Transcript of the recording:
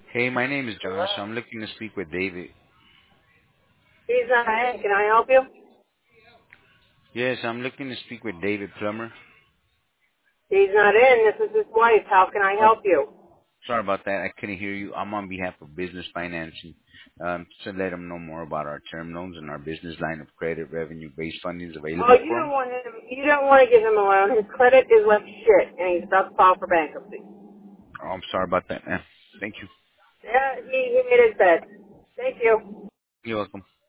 Hey, my name is Josh. Hello? I'm looking to speak with David. He's not in. Can I help you? Yes, I'm looking to speak with David Plummer. He's not in. This is his wife. How can I Oh, help you? sorry about that. I couldn't hear you. I'm on behalf of Business Financing to let them know more about our term loans and our business line of credit revenue-based funding is Oh, available you for don't them. want him. You don't want to give him a loan. His credit is like shit, and he's about to file for bankruptcy. Oh, I'm sorry about that, man. Thank you. Yeah, he made his bed. Thank you. You're welcome.